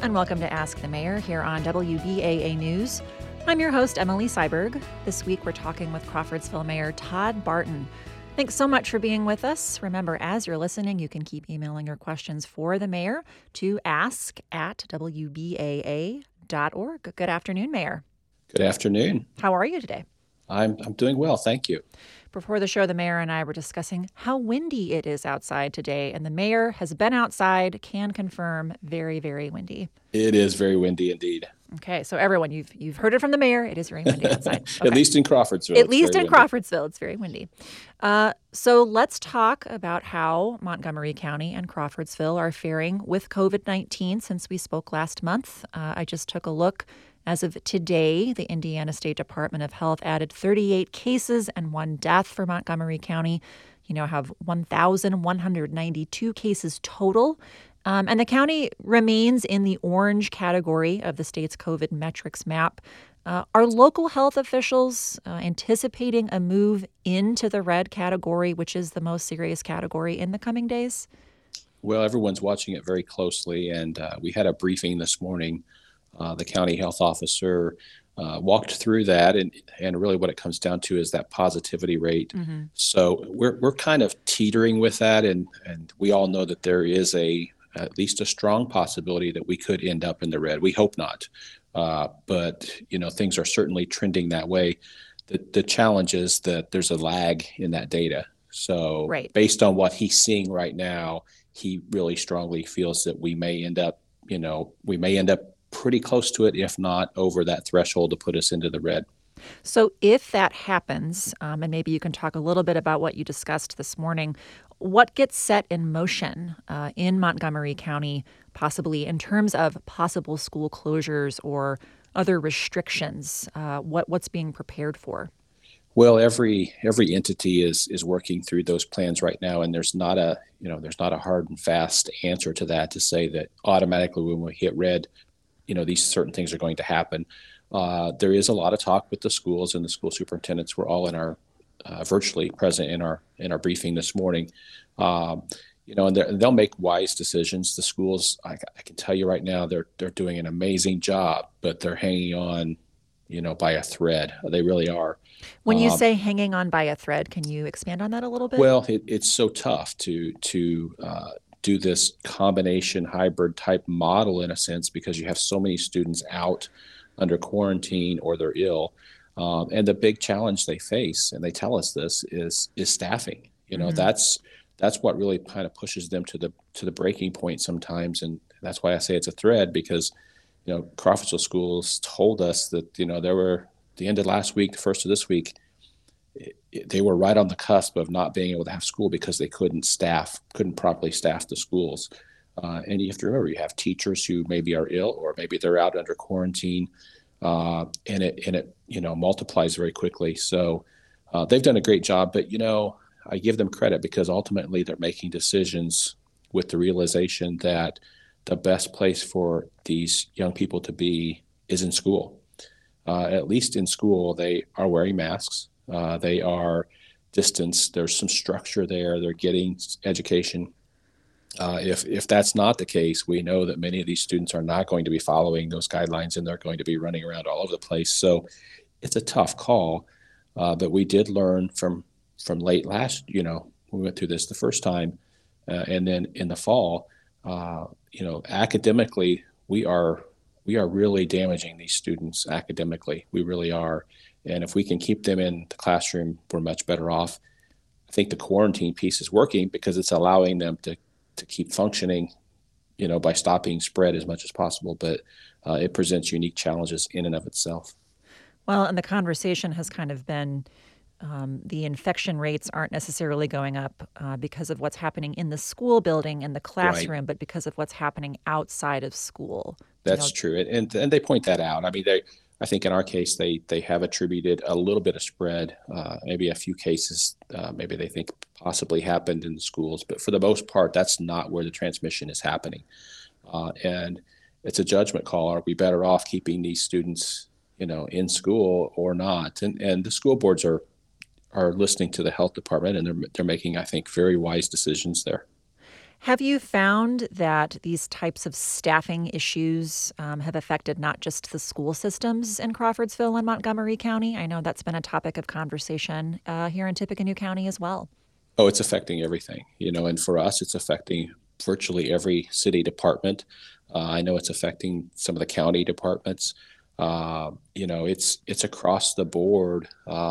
and welcome to Ask the Mayor here on WBAA News. I'm your host, Emily Seiberg. This week, we're talking with Crawfordsville Mayor Todd Barton. Thanks so much for being with us. Remember, as you're listening, you can keep emailing your questions for the mayor to ask@wbaa.org. Good afternoon, Mayor. Good afternoon. How are you today? I'm doing well, thank you. Before the show, the mayor and I were discussing how windy it is outside today, and the mayor has been outside, can confirm, very, very windy. It is very windy indeed. Okay, so everyone, you've heard it from the mayor. It is very windy outside. Okay. At least in Crawfordsville. At least in Crawfordsville, it's very windy. So let's talk about how Montgomery County and Crawfordsville are faring with COVID-19 since we spoke last month. I just took a look. As of today, the Indiana State Department of Health added 38 cases and 1 death for Montgomery County. You now have 1,192 cases total. And the county remains in the orange category of the state's COVID metrics map. Are local health officials anticipating a move into the red category, which is the most serious category, in the coming days? Well, everyone's watching it very closely, and we had a briefing this morning. The county health officer walked through that, and really what it comes down to is that positivity rate. Mm-hmm. So we're kind of teetering with that, and we all know that there is at least a strong possibility that we could end up in the red. We hope not, but things are certainly trending that way. The challenge is that there's a lag in that data. So Based on what he's seeing right now, he really strongly feels that we may end up pretty close to it, if not over that threshold to put us into the red. So if that happens, and maybe you can talk a little bit about what you discussed this morning, what gets set in motion in Montgomery County, possibly in terms of possible school closures or other restrictions? What's being prepared for? Well, every entity is working through those plans right now, and there's not a hard and fast answer to that to say that automatically when we hit red, these certain things are going to happen. There is a lot of talk with the schools, and the school superintendents were all in our virtually present in our briefing this morning. And they'll make wise decisions. The schools, I can tell you right now, they're doing an amazing job, but they're hanging on, by a thread. They really are. When you say hanging on by a thread, can you expand on that a little bit? Well, it's so tough to do this combination hybrid type model in a sense, because you have so many students out under quarantine or they're ill. And the big challenge they face, and they tell us this, is staffing. Mm-hmm. That's what really kind of pushes them to the breaking point sometimes. And that's why I say it's a thread, because, Crawfordsville schools told us that, there were the end of last week, the first of this week, they were right on the cusp of not being able to have school because they couldn't properly staff the schools. And you have to remember, you have teachers who maybe are ill, or maybe they're out under quarantine, and it multiplies very quickly. So they've done a great job, but I give them credit because ultimately they're making decisions with the realization that the best place for these young people to be is in school. At least in school, they are wearing masks. They are distanced. There's some structure there. They're getting education. If that's not the case, we know that many of these students are not going to be following those guidelines, and they're going to be running around all over the place. So it's a tough call, but we did learn from late last, we went through this the first time, and then in the fall, academically, we are really damaging these students academically. We really are. And if we can keep them in the classroom, we're much better off. I think the quarantine piece is working because it's allowing them to keep functioning, by stopping spread as much as possible. But it presents unique challenges in and of itself. Well, and the conversation has kind of been the infection rates aren't necessarily going up because of what's happening in the school building and the classroom, right, but because of what's happening outside of school. That's true. And they point that out. I mean, I think in our case, they have attributed a little bit of spread, maybe a few cases, maybe they think possibly happened in the schools. But for the most part, that's not where the transmission is happening. And it's a judgment call. Are we better off keeping these students, in school or not? And the school boards are listening to the health department, and they're making, I think, very wise decisions there. Have you found that these types of staffing issues have affected not just the school systems in Crawfordsville and Montgomery County? I know that's been a topic of conversation here in Tippecanoe County as well. Oh, it's affecting everything, and for us, it's affecting virtually every city department. I know it's affecting some of the county departments. It's across the board.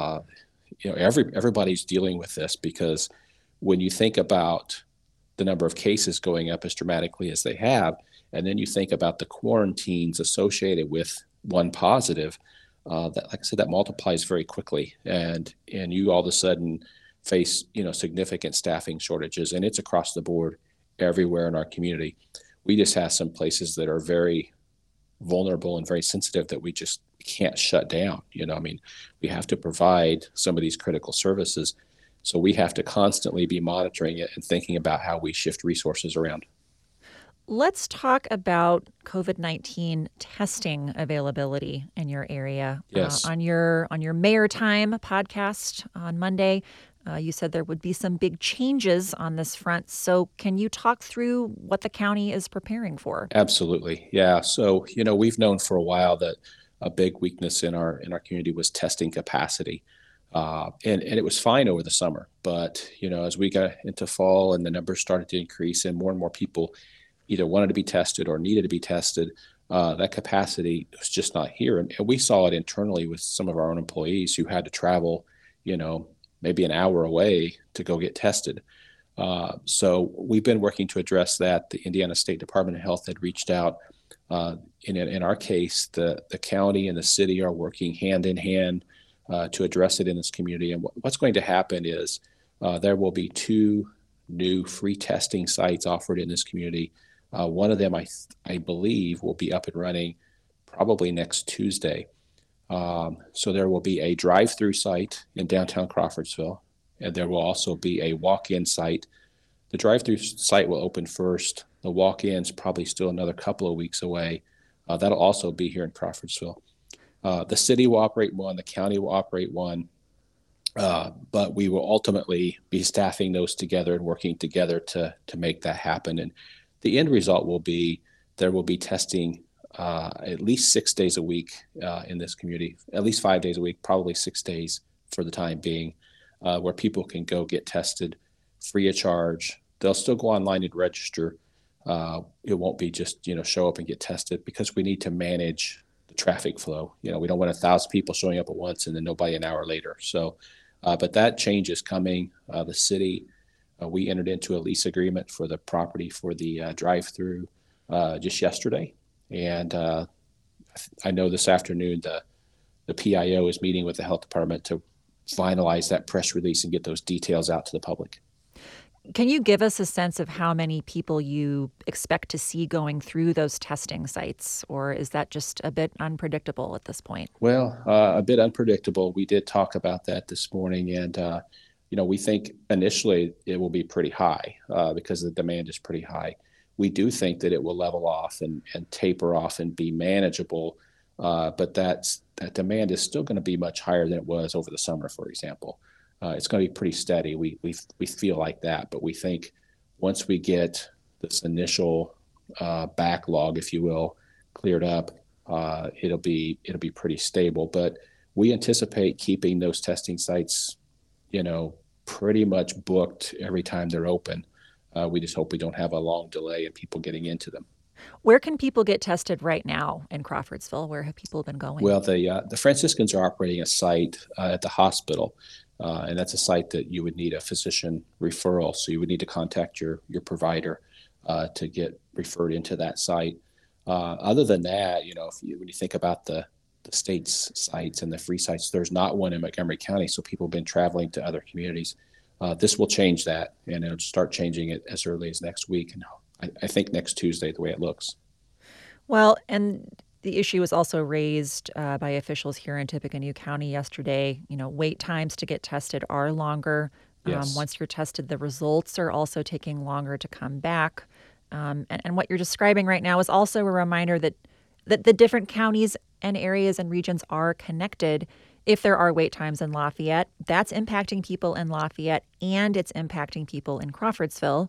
Everybody's dealing with this because when you think about the number of cases going up as dramatically as they have, and then you think about the quarantines associated with one positive, that, like I said, that multiplies very quickly, and you all of a sudden face significant staffing shortages, and it's across the board everywhere in our community. We just have some places that are very vulnerable and very sensitive that we just can't shut down. We have to provide some of these critical services. So we have to constantly be monitoring it and thinking about how we shift resources around. Let's talk about COVID-19 testing availability in your area. Yes. On your Mayor Time podcast on Monday, you said there would be some big changes on this front. So can you talk through what the county is preparing for? Absolutely. Yeah. So, we've known for a while that a big weakness in our community was testing capacity. And it was fine over the summer. But, as we got into fall and the numbers started to increase and more people either wanted to be tested or needed to be tested, that capacity was just not here. And we saw it internally with some of our own employees who had to travel, maybe an hour away to go get tested. So we've been working to address that. The Indiana State Department of Health had reached out. In our case, the county and the city are working hand in hand to address it in this community. And what's going to happen is there will be 2 new free testing sites offered in this community. One of them, I believe, will be up and running probably next Tuesday. So there will be a drive-through site in downtown Crawfordsville, and there will also be a walk-in site. The drive-through site will open first. The walk-in's probably still another couple of weeks away. That'll also be here in Crawfordsville. The city will operate one, the county will operate one, but we will ultimately be staffing those together and working together to make that happen. And the end result will be there will be testing at least 6 days a week in this community, at least 5 days a week, probably 6 days for the time being, where people can go get tested free of charge. They'll still go online and register. It won't be just, show up and get tested because we need to manage the traffic flow. We don't want 1,000 people showing up at once and then nobody an hour later. So, but that change is coming. The city, we entered into a lease agreement for the property for the drive-through just yesterday. And I know this afternoon the PIO is meeting with the health department to finalize that press release and get those details out to the public. Can you give us a sense of how many people you expect to see going through those testing sites, or is that just a bit unpredictable at this point? Well, a bit unpredictable. We did talk about that this morning, and we think initially it will be pretty high because the demand is pretty high. We do think that it will level off and taper off and be manageable, but that demand is still going to be much higher than it was over the summer, for example. It's going to be pretty steady. We feel like that, but we think once we get this initial backlog, if you will, cleared up, it'll be pretty stable. But we anticipate keeping those testing sites, pretty much booked every time they're open. We just hope we don't have a long delay in people getting into them. Where can people get tested right now in Crawfordsville? Where have people been going? Well, the Franciscans are operating a site at the hospital, and that's a site that you would need a physician referral. So you would need to contact your provider to get referred into that site. Other than that, when you think about the state's sites and the free sites, there's not one in Montgomery County, so people have been traveling to other communities. This will change that, and it'll start changing it as early as next week, and I think next Tuesday, the way it looks. Well, and the issue was also raised by officials here in Tippecanoe County yesterday. Wait times to get tested are longer. Yes. Once you're tested, the results are also taking longer to come back. And what you're describing right now is also a reminder that the different counties and areas and regions are connected. If there are wait times in Lafayette, that's impacting people in Lafayette and it's impacting people in Crawfordsville.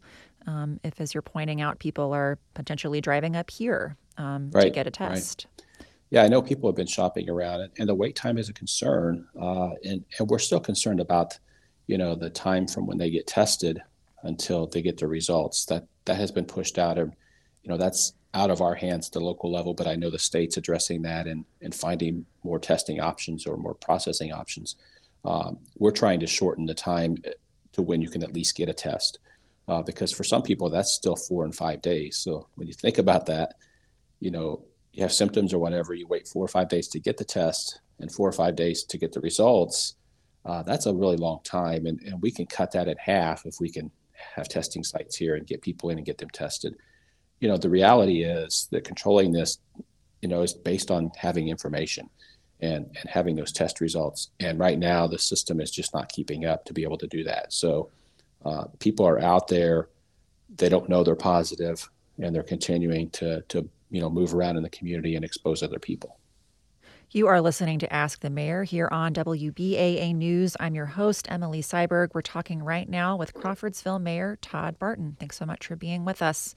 if, as you're pointing out, people are potentially driving up here to Right, get a right. test. Yeah, I know people have been shopping around, and the wait time is a concern, and we're still concerned about, the time from when they get tested until they get the results. That has been pushed out, and that's out of our hands at the local level. But I know the state's addressing that and finding more testing options or more processing options. We're trying to shorten the time to when you can at least get a test, because for some people that's still 4 and 5 days. So when you think about that, you know, you have symptoms or whatever, you wait 4 or 5 days to get the test and 4 or 5 days to get the results. That's a really long time. And we can cut that in half if we can have testing sites here and get people in and get them tested. The reality is that controlling this, is based on having information and having those test results. And right now, the system is just not keeping up to be able to do that. So people are out there, they don't know they're positive, and they're continuing to move around in the community and expose other people. You are listening to Ask the Mayor here on WBAA News. I'm your host, Emily Seiberg. We're talking right now with Crawfordsville Mayor Todd Barton. Thanks so much for being with us.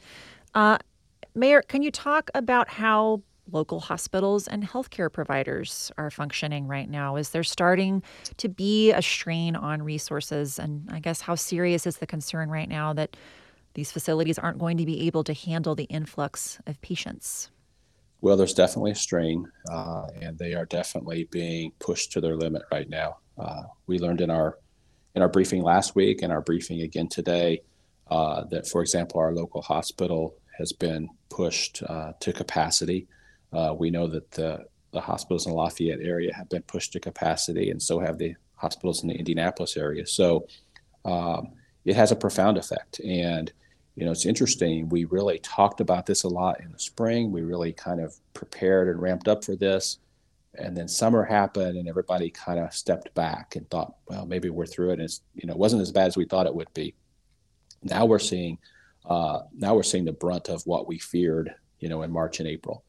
Mayor, can you talk about how local hospitals and healthcare providers are functioning right now? Is there starting to be a strain on resources? And I guess how serious is the concern right now that these facilities aren't going to be able to handle the influx of patients? Well, there's definitely a strain, and they are definitely being pushed to their limit right now. We learned in our briefing last week and our briefing again today that, for example, our local hospital has been pushed to capacity. We know that the hospitals in the Lafayette area have been pushed to capacity, and so have the hospitals in the Indianapolis area. So it has a profound effect. And it's interesting. We really talked about this a lot in the spring. We really kind of prepared and ramped up for this. And then summer happened and everybody kind of stepped back and thought, well, maybe we're through it. And it wasn't as bad as we thought it would be. Now we're seeing the brunt of what we feared, in March and April.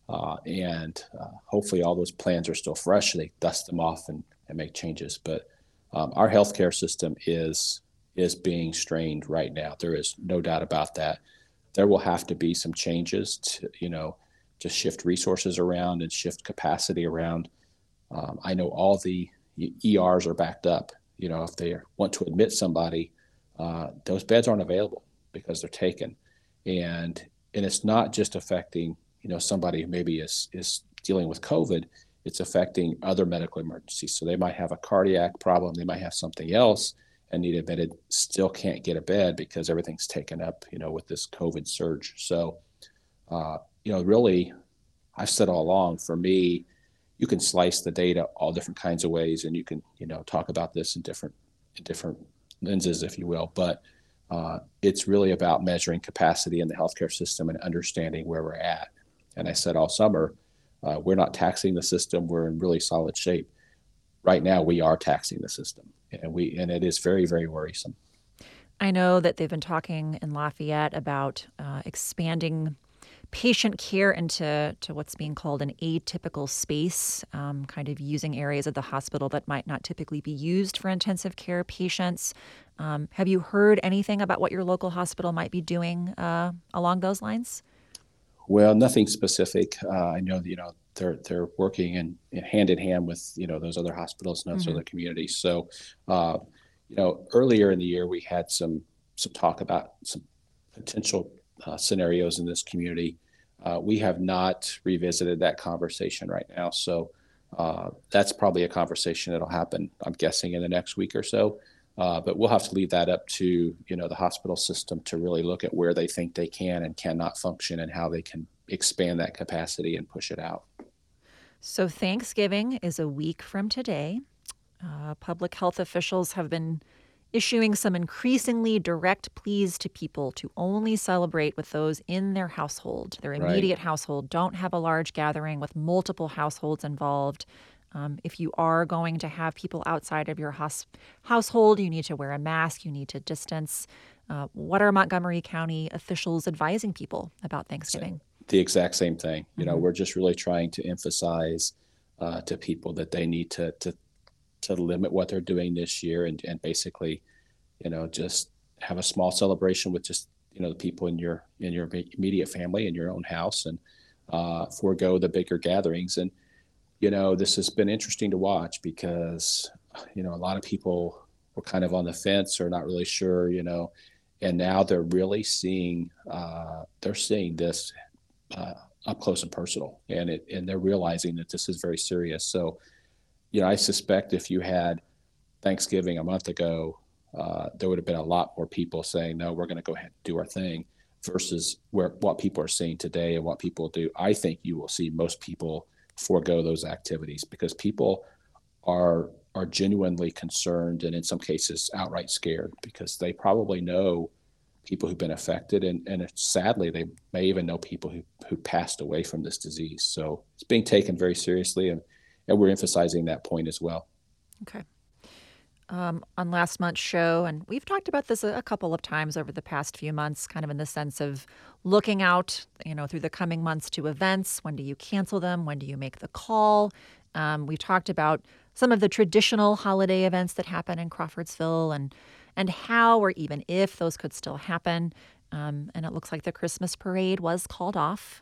And hopefully all those plans are still fresh. They dust them off and make changes. But our healthcare system is being strained right now. There is no doubt about that. There will have to be some changes to shift resources around and shift capacity around. I know all the ERs are backed up. If they want to admit somebody, those beds aren't available because they're taken. And it's not just affecting, somebody who maybe is dealing with COVID. It's affecting other medical emergencies. So they might have a cardiac problem. They might have something else and need admitted, still can't get a bed because everything's taken up, with this COVID surge. So, really, I've said all along, for me, you can slice the data all different kinds of ways, and you can, talk about this in different lenses, if you will. But it's really about measuring capacity in the healthcare system and understanding where we're at. And I said all summer, we're not taxing the system. We're in really solid shape. Right now, we are taxing the system, and it is very, very worrisome. I know that they've been talking in Lafayette about expanding patient care into what's being called an atypical space, kind of using areas of the hospital that might not typically be used for intensive care patients. Have you heard anything about what your local hospital might be doing along those lines? Well, nothing specific. I know that, they're working in hand with those other hospitals and those other communities. So, earlier in the year we had some talk about some potential scenarios in this community. We have not revisited that conversation right now. So that's probably a conversation that'll happen, I'm guessing, in the next week or so. But we'll have to leave that up to, the hospital system to really look at where they think they can and cannot function and how they can expand that capacity and push it out. So Thanksgiving is a week from today. Public health officials have been issuing some increasingly direct pleas to people to only celebrate with those in their household, their Right. immediate household. Don't have a large gathering with multiple households involved. If you are going to have people outside of your household, you need to wear a mask, you need to distance. What are Montgomery County officials advising people about Thanksgiving? The exact same thing. We're just really trying to emphasize to people that they need to limit what they're doing this year and basically, just have a small celebration with just, the people in your immediate family in your own house, and forego the bigger gatherings. And this has been interesting to watch because a lot of people were kind of on the fence or not really sure, and now they're really seeing this up close and personal, and they're realizing that this is very serious. So I suspect if you had Thanksgiving a month ago, there would have been a lot more people saying, no, we're going to go ahead and do our thing, versus what people are seeing today and what people do. I think you will see most people forego those activities because people are genuinely concerned, and in some cases outright scared, because they probably know people who've been affected, and sadly they may even know people who passed away from this disease. So it's being taken very seriously, and we're emphasizing that point as well. Okay. On last month's show, and we've talked about this a couple of times over the past few months, kind of in the sense of looking out, through the coming months to events. When do you cancel them? When do you make the call? We talked about some of the traditional holiday events that happen in Crawfordsville, and how or even if those could still happen. And it looks like the Christmas parade was called off,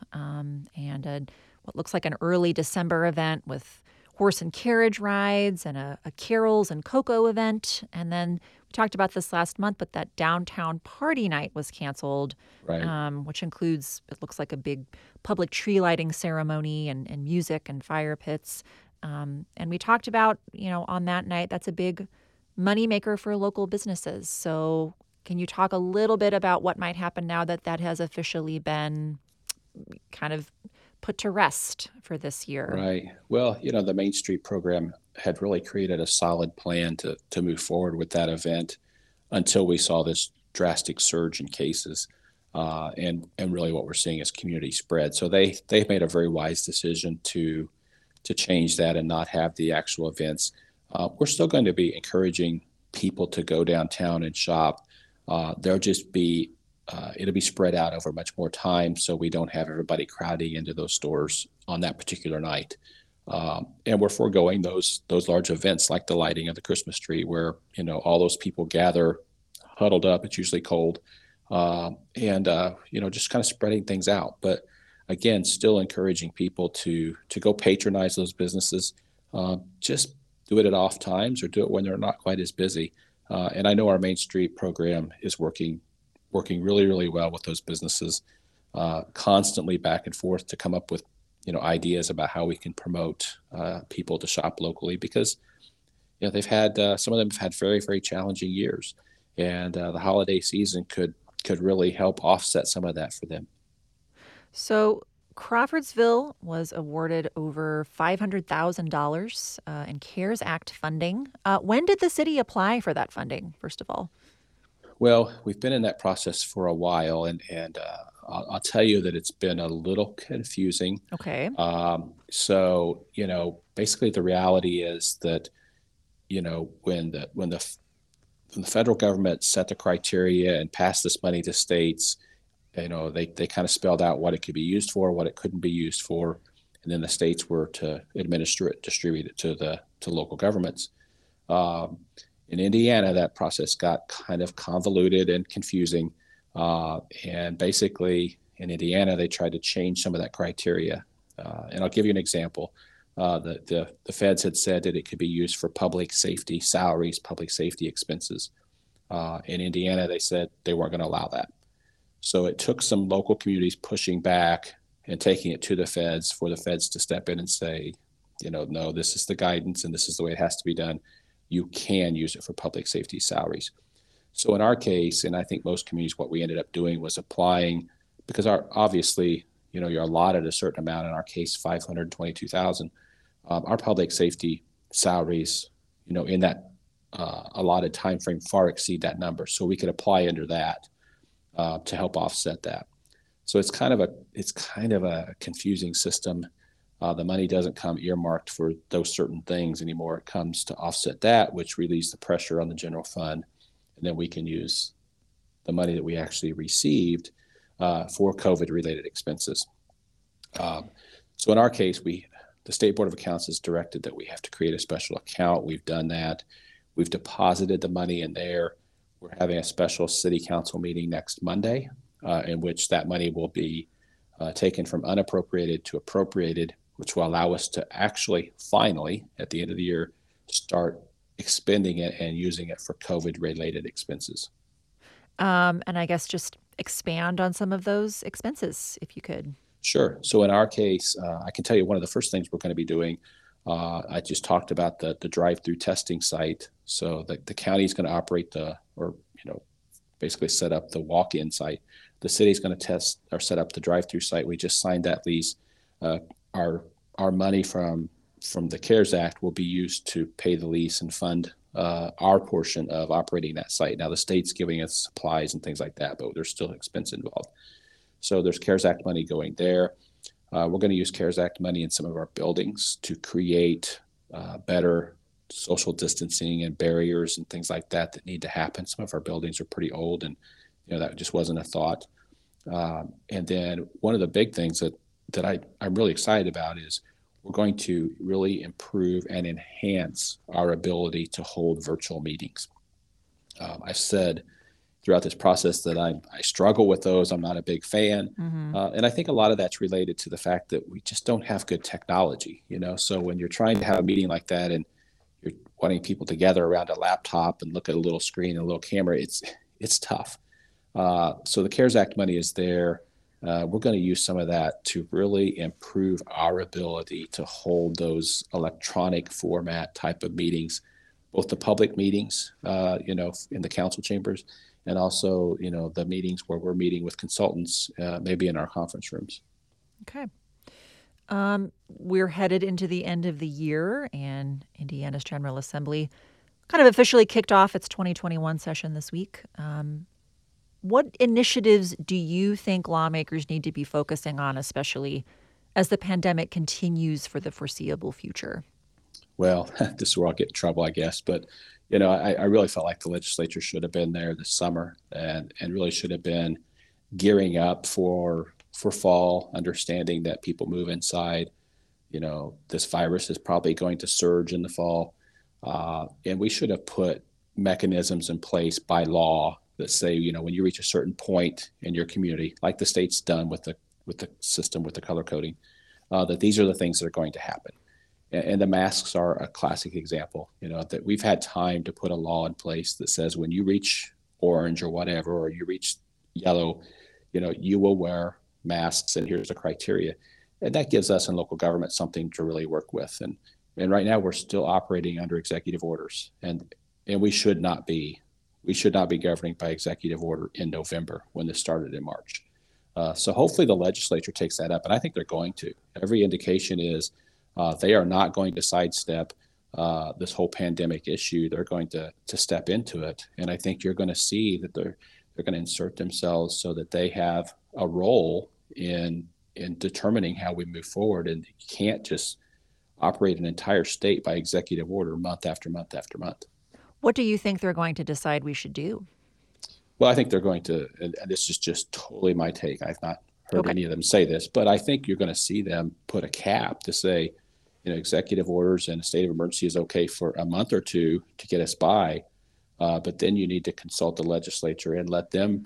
and what looks like an early December event with horse and carriage rides and a carols and cocoa event. And then we talked about this last month, but that downtown party night was canceled, Right. which includes, it looks like, a big public tree lighting ceremony and music and fire pits. And we talked about, on that night, that's a big moneymaker for local businesses. So can you talk a little bit about what might happen now that that has officially been kind of put to rest for this year? Right. Well, the Main Street program had really created a solid plan to move forward with that event until we saw this drastic surge in cases. And really what we're seeing is community spread. So they've made a very wise decision to change that and not have the actual events. We're still going to be encouraging people to go downtown and shop. There'll just be it'll be spread out over much more time, so we don't have everybody crowding into those stores on that particular night. And we're foregoing those large events like the lighting of the Christmas tree, where all those people gather, huddled up. It's usually cold, and just kind of spreading things out. But again, still encouraging people to go patronize those businesses. Just do it at off times or do it when they're not quite as busy. And I know our Main Street program is working really, really well with those businesses, constantly back and forth to come up with, ideas about how we can promote people to shop locally, because, they've had, some of them have had very, very challenging years, and the holiday season could really help offset some of that for them. So Crawfordsville was awarded over $500,000 in CARES Act funding. When did the city apply for that funding, first of all? Well, we've been in that process for a while, and I'll tell you that it's been a little confusing. Okay. So, basically the reality is that, when the federal government set the criteria and passed this money to states, they kind of spelled out what it could be used for, what it couldn't be used for, and then the states were to administer it, distribute it to local governments. In Indiana, that process got kind of convoluted and confusing. And basically, in Indiana, they tried to change some of that criteria. And I'll give you an example. The feds had said that it could be used for public safety salaries, public safety expenses. In Indiana, they said they weren't going to allow that. So it took some local communities pushing back and taking it to the feds for the feds to step in and say, no, this is the guidance and this is the way it has to be done. You can use it for public safety salaries. So in our case, and I think most communities, what we ended up doing was applying, because obviously, you're allotted a certain amount. In our case, 522,000. Our public safety salaries, in that allotted time frame, far exceed that number. So we could apply under that to help offset that. So it's kind of a confusing system. The money doesn't come earmarked for those certain things anymore. It comes to offset that, which relieves the pressure on the general fund. And then we can use the money that we actually received for COVID-related expenses. So in our case, the State Board of Accounts has directed that we have to create a special account. We've done that. We've deposited the money in there. We're having a special city council meeting next Monday in which that money will be taken from unappropriated to appropriated, which will allow us to actually finally, at the end of the year, start expending it and using it for COVID-related expenses. And I guess just expand on some of those expenses, if you could. Sure. So in our case, I can tell you one of the first things we're going to be doing. I just talked about the drive-through testing site. So the county is going to operate basically set up the walk-in site. The city is going to test or set up the drive-through site. We just signed that lease. Our money from the CARES Act will be used to pay the lease and fund our portion of operating that site. Now the state's giving us supplies and things like that, but there's still expense involved. So there's CARES Act money going there. We're going to use CARES Act money in some of our buildings to create better social distancing and barriers and things like that need to happen. Some of our buildings are pretty old, and that just wasn't a thought. And then one of the big things that I'm really excited about is we're going to really improve and enhance our ability to hold virtual meetings. I've said throughout this process that I struggle with those. I'm not a big fan. And I think a lot of that's related to the fact that we just don't have good technology, So when you're trying to have a meeting like that and you're wanting people together around a laptop and look at a little screen and a little camera, it's tough. So the CARES Act money is there. We're going to use some of that to really improve our ability to hold those electronic format type of meetings, both the public meetings, in the council chambers, and also, the meetings where we're meeting with consultants, maybe in our conference rooms. Okay. We're headed into the end of the year, and Indiana's General Assembly kind of officially kicked off its 2021 session this week. What initiatives do you think lawmakers need to be focusing on, especially as the pandemic continues for the foreseeable future? Well, this is where I'll get in trouble, I guess. But, I really felt like the legislature should have been there this summer and really should have been gearing up for fall, understanding that people move inside. This virus is probably going to surge in the fall. And we should have put mechanisms in place by law that say, when you reach a certain point in your community, like the state's done with the system, with the color coding, that these are the things that are going to happen. And the masks are a classic example, that we've had time to put a law in place that says when you reach orange or whatever, or you reach yellow, you will wear masks, and here's the criteria. And that gives us in local government something to really work with. And right now we're still operating under executive orders, and we should not be governing by executive order in November when this started in March. So hopefully the legislature takes that up, and I think they're going to. Every indication is they are not going to sidestep this whole pandemic issue. They're going to step into it, and I think you're going to see that they're going to insert themselves so that they have a role in determining how we move forward. And you can't just operate an entire state by executive order month after month after month. What do you think they're going to decide we should do? Well, I think they're going to, and this is just totally my take. I've not heard any of them say this, but I think you're going to see them put a cap to say, executive orders and a state of emergency is okay for a month or two to get us by, but then you need to consult the legislature and let them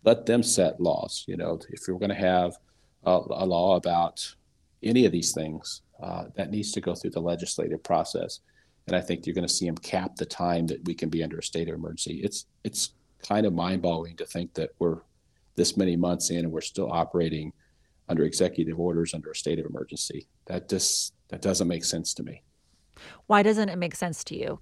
set laws. If you're going to have a law about any of these things, that needs to go through the legislative process. And I think you're going to see them cap the time that we can be under a state of emergency. It's kind of mind-boggling to think that we're this many months in and we're still operating under executive orders under a state of emergency. That doesn't make sense to me. Why doesn't it make sense to you?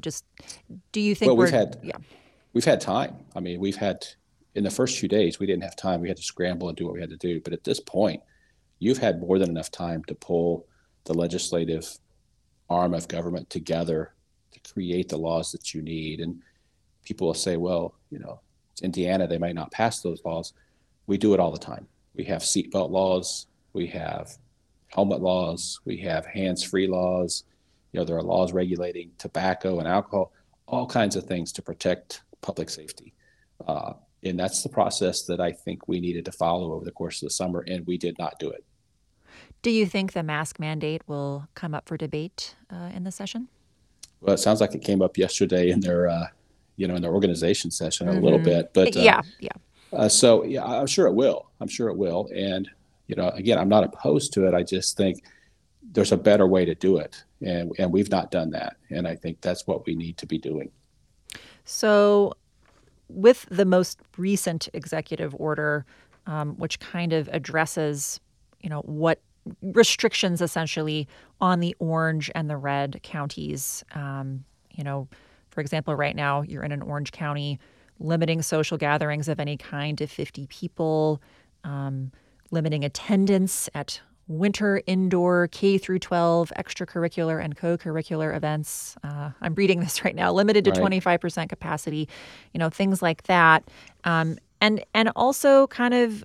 Do you think we've had time. I mean, in the first few days, we didn't have time. We had to scramble and do what we had to do. But at this point, you've had more than enough time to pull the legislative arm of government together to create the laws that you need. And people will say, well, it's Indiana, they might not pass those laws. We do it all the time. We have seatbelt laws, we have helmet laws, we have hands-free laws. There are laws regulating tobacco and alcohol, all kinds of things to protect public safety. And that's the process that I think we needed to follow over the course of the summer, and we did not do it. Do you think the mask mandate will come up for debate in the session? Well, it sounds like it came up yesterday in their, in their organization session a little bit. But yeah. So yeah, I'm sure it will. I'm sure it will. And again, I'm not opposed to it. I just think there's a better way to do it, and we've not done that. And I think that's what we need to be doing. So, with the most recent executive order, which kind of addresses, what restrictions essentially on the orange and the red counties. For example, right now you're in an orange county, limiting social gatherings of any kind to 50 people, limiting attendance at winter indoor K through 12 extracurricular and co-curricular events. I'm reading this right now, limited to Right. 25% capacity, things like that. And also kind of,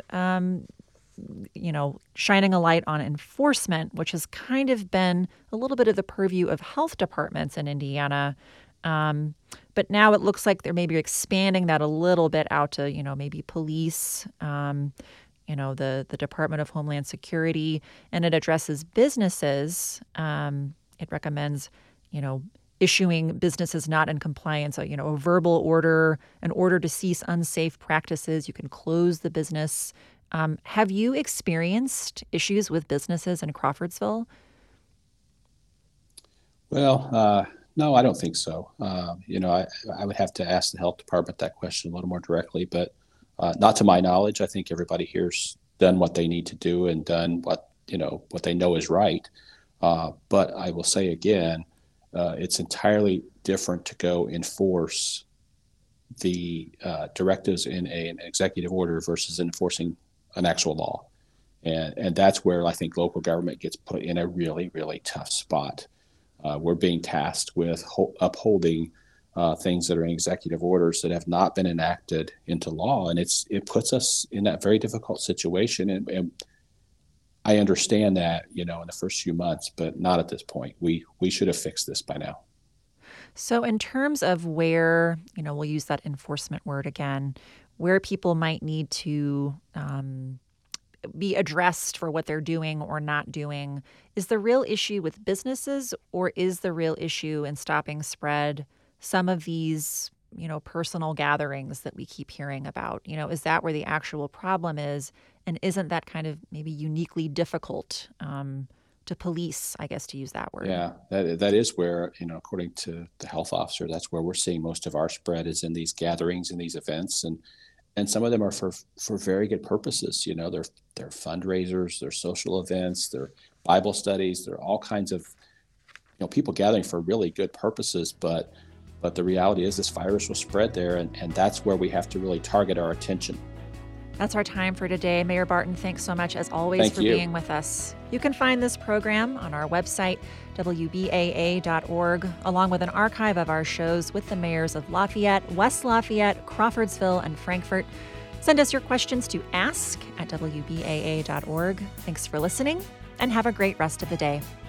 shining a light on enforcement, which has kind of been a little bit of the purview of health departments in Indiana. But now it looks like they're maybe expanding that a little bit out to, maybe police, the Department of Homeland Security, and it addresses businesses. It recommends, issuing businesses not in compliance, a verbal order, an order to cease unsafe practices. You can close the business. Have you experienced issues with businesses in Crawfordsville? Well, no, I don't think so. I would have to ask the health department that question a little more directly, but not to my knowledge. I think everybody here's done what they need to do and done what they know is right. But I will say again, it's entirely different to go enforce the directives in an executive order versus enforcing an actual law. And that's where I think local government gets put in a really, really tough spot. We're being tasked with upholding things that are in executive orders that have not been enacted into law, and it puts us in that very difficult situation. And I understand that in the first few months, but not at this point. We should have fixed this by now. So, in terms of where, we'll use that enforcement word again, where people might need to be addressed for what they're doing or not doing, is the real issue with businesses, or is the real issue in stopping spread some of these, personal gatherings that we keep hearing about? Is that where the actual problem is? And isn't that kind of maybe uniquely difficult to police, I guess, to use that word? Yeah, that is where, according to the health officer, that's where we're seeing most of our spread is in these gatherings and these events. And some of them are for very good purposes. They're fundraisers, they're social events, they're Bible studies, they're all kinds of people gathering for really good purposes. But the reality is this virus will spread there, and that's where we have to really target our attention. That's our time for today. Mayor Barton, thanks so much, as always, Thank for you. being with us. You can find this program on our website, WBAA.org, along with an archive of our shows with the mayors of Lafayette, West Lafayette, Crawfordsville, and Frankfort. Send us your questions to ask@WBAA.org. Thanks for listening, and have a great rest of the day.